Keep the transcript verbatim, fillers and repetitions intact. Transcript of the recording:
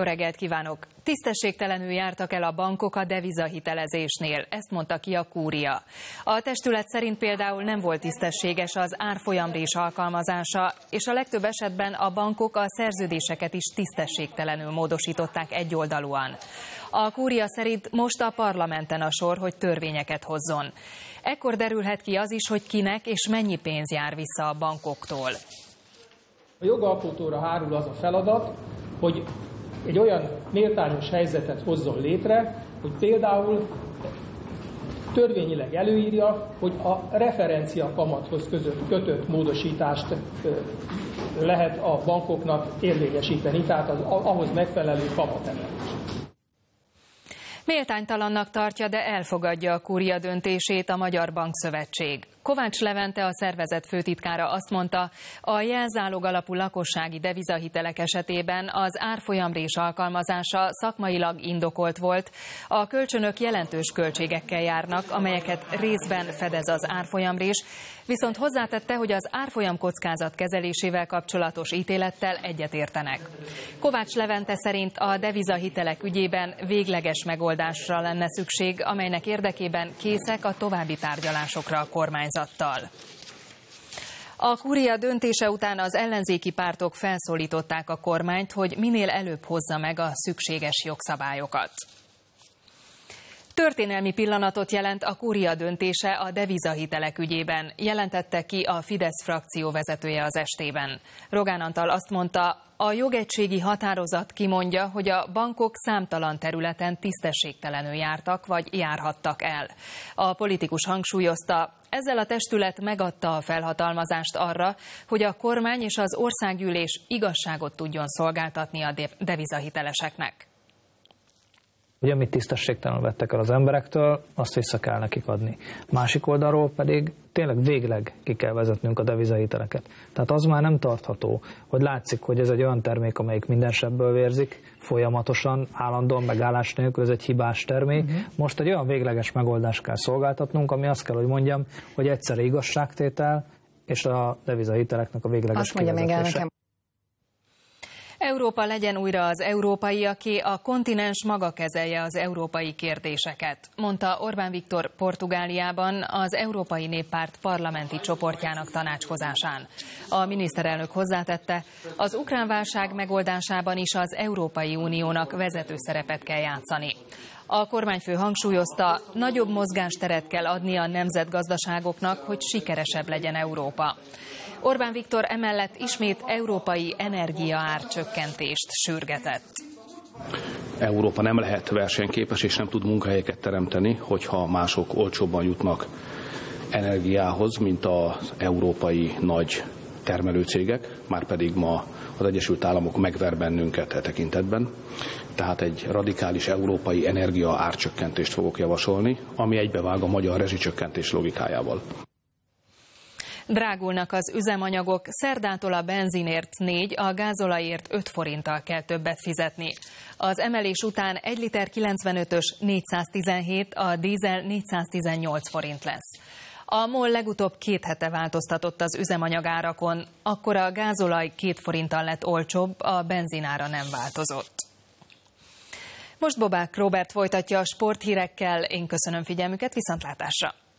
Jó reggelt kívánok! Tisztességtelenül jártak el a bankok a devizahitelezésnél, ezt mondta ki a kúria. A testület szerint például nem volt tisztességes az árfolyamrés alkalmazása, és a legtöbb esetben a bankok a szerződéseket is tisztességtelenül módosították egyoldalúan. A kúria szerint most a parlamenten a sor, hogy törvényeket hozzon. Ekkor derülhet ki az is, hogy kinek és mennyi pénz jár vissza a bankoktól. A jogalkotóra hárul az a feladat, hogy egy olyan méltányos helyzetet hozzon létre, hogy például törvényileg előírja, hogy a referencia kamathoz között kötött módosítást lehet a bankoknak érvényesíteni, tehát az ahhoz megfelelő kamatemelést. Méltánytalannak tartja, de elfogadja a kúria döntését a Magyar Bankszövetség. Kovács Levente, a szervezet főtitkára azt mondta, a jelzálog alapú lakossági devizahitelek esetében az árfolyamrés alkalmazása szakmailag indokolt volt. A kölcsönök jelentős költségekkel járnak, amelyeket részben fedez az árfolyamrés, viszont hozzátette, hogy az árfolyam kockázat kezelésével kapcsolatos ítélettel egyetértenek. Kovács Levente szerint a devizahitelek ügyében végleges megoldásra lenne szükség, amelynek érdekében készek a további tárgyalásokra a kormány. A kúria döntése után az ellenzéki pártok felszólították a kormányt, hogy minél előbb hozza meg a szükséges jogszabályokat. Történelmi pillanatot jelent a kúria döntése a devizahitelek ügyében, jelentette ki a Fidesz frakció vezetője az estében. Rogán Antal azt mondta, a jogegységi határozat kimondja, hogy a bankok számtalan területen tisztességtelenül jártak vagy járhattak el. A politikus hangsúlyozta, ezzel a testület megadta a felhatalmazást arra, hogy a kormány és az országgyűlés igazságot tudjon szolgáltatni a devizahiteleseknek. Ugye, amit tisztességtelenül vettek el az emberektől, azt vissza kell nekik adni. Másik oldalról pedig tényleg végleg ki kell vezetnünk a devizahiteleket. Tehát az már nem tartható, hogy látszik, hogy ez egy olyan termék, amelyik minden sebből vérzik, folyamatosan, állandóan megállás nélkül, ez egy hibás termék. Uh-huh. Most egy olyan végleges megoldást kell szolgáltatnunk, ami azt kell, hogy mondjam, hogy egyszerre igazságtétel és a devizahiteleknek a végleges kivezetése. Európa legyen újra az európaiaké, a kontinens maga kezelje az európai kérdéseket, mondta Orbán Viktor Portugáliában az Európai Néppárt parlamenti csoportjának tanácskozásán. A miniszterelnök hozzátette, az ukrán válság megoldásában is az Európai Uniónak vezető szerepet kell játszani. A kormányfő hangsúlyozta, nagyobb mozgásteret kell adni a nemzetgazdaságoknak, hogy sikeresebb legyen Európa. Orbán Viktor emellett ismét európai energiaárcsökkentést sürgetett. Európa nem lehet versenyképes és nem tud munkahelyeket teremteni, hogyha mások olcsóbban jutnak energiához, mint az európai nagy termelőcégek, márpedig ma az Egyesült Államok megver bennünket e tekintetben. Tehát egy radikális európai energia árcsökkentést fogok javasolni, ami egybevág a magyar rezsicsökkentés logikájával. Drágulnak az üzemanyagok, szerdától a benzinért négy, a gázolajért öt forinttal kell többet fizetni. Az emelés után egy liter kilencvenötös négyszáztizenhét, a dízel négyszáztizennyolc forint lesz. A MOL legutóbb két hete változtatott az üzemanyagárakon, akkor a gázolaj két forinttal lett olcsóbb, a benzinára nem változott. Most Bobák Róbert folytatja a sporthírekkel, én köszönöm figyelmüket, viszontlátásra!